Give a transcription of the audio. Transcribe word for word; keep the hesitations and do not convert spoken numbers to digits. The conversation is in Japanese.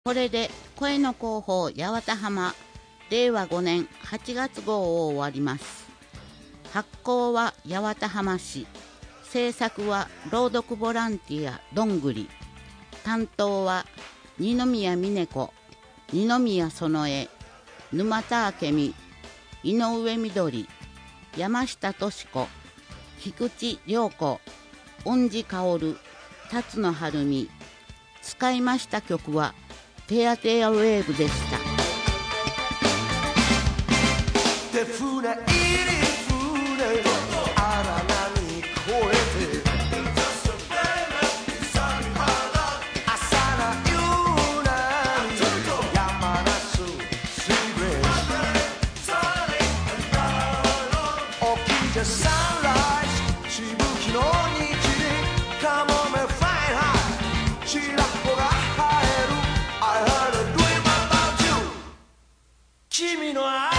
これで声の広報八幡浜れいわごねんはちがつ号を終わります。発行は八幡浜市、制作は朗読ボランティアどんぐり、担当は二宮峰子、二宮園江、沼田明美、井上みどり、山下敏子、菊池涼子、恩地薫、辰野晴美。使いました曲はテアテアウェーブでした。 手船入り船荒波越えて朝な夕な山なすシーブレス起きてサンライズしぶきの虹カモメフライハイ白子が生える I had a dream about you 君の愛